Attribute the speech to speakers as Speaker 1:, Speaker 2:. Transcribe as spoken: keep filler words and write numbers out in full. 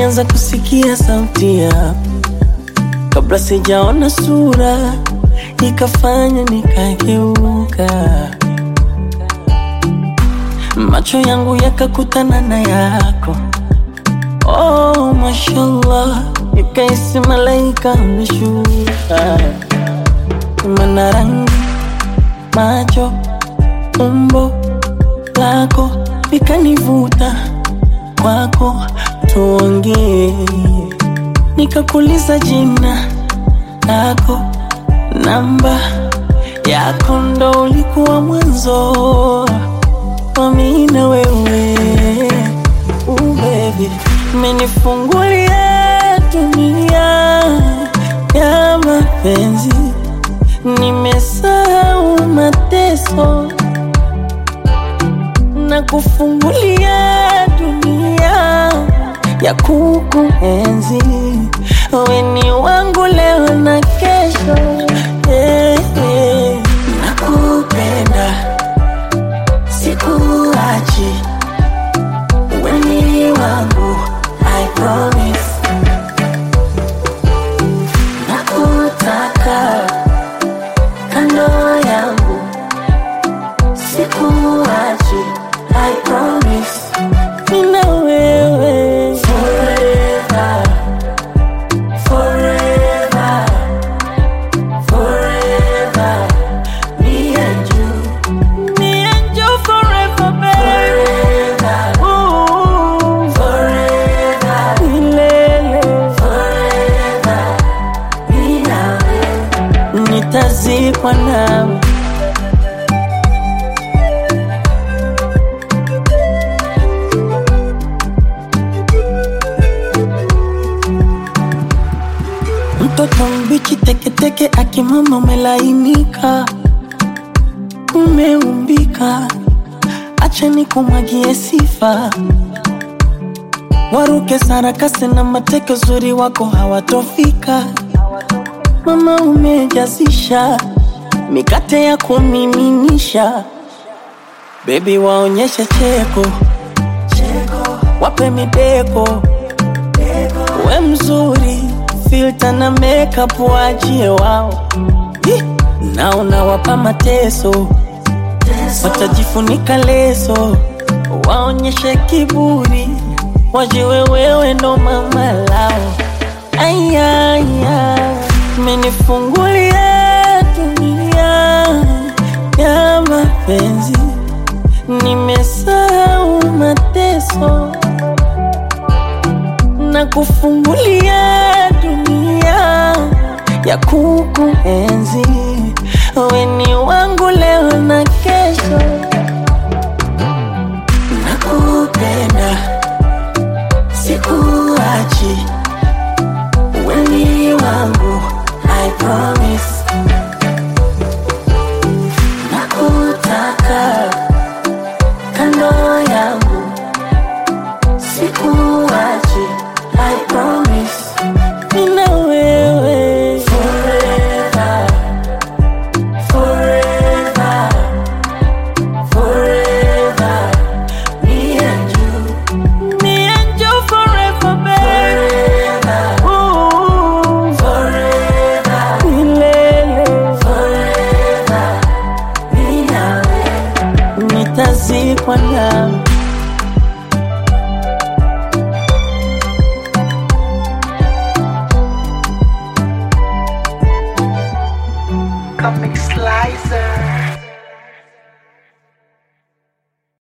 Speaker 1: nilianza kusikia sauti yako kabla sijaona sura, ikafanya nikageuka, macho yangu yakakutana na yako. Oh, mashallah, nikaisi malaika ameshuka. Mana rangi, macho, umbo lako likanivuta kwako, tuongee. Nikakuuliza jina lako, namba yako, ndo ulikuwa mwanzo wa mimi na wewe. Ooh baby, umenifungulia dunia ya mapenzi, nimesahau mateso na kufungulia dunia ya kukuenzi. Wewe ni wangu leo na kesho, eh, eh. Nakupenda, sikuachi, wewe ni wangu, I promise. Nakutaka kando yangu, sikuachi, I promise. Nina wewe forever, forever, forever. Me and you, me and you forever, baby. Forever, ooh, forever, milele. Forever, mimi na wewe, nitazikwa nawe. Mtoto mbichi teke teke, akimama umelainika, umeumbika, acha nikumwagie sifa. Waruke sarakasi na mateke, uzuri wako hawatofika. Mama umejazisha mikate ya kumiminisha, baby waonyeshe cheko, wape mideko, we mzuri, filter na makeup wajie wao. Na unawapa mateso, watajifunika leso, waonyeshe kiburi, wajiwe wewe ndo mama lao. Ayaya, umenifungulia dunia ya mapenzi, nimesahau mateso na kufungulia dunia ya kukuenzi. Wewe ni wangu leo na kesho. Nakupenda, sikuachi, wewe ni wangu, I promise. Nakutaka kando yangu, sikuachi, I promise. Nina wewe forever, forever, forever. Me and you, me and you forever, baby. Forever, ooh, forever, milele. Forever, mimi na wewe, nitazikwa nawe.
Speaker 2: Comic Slice.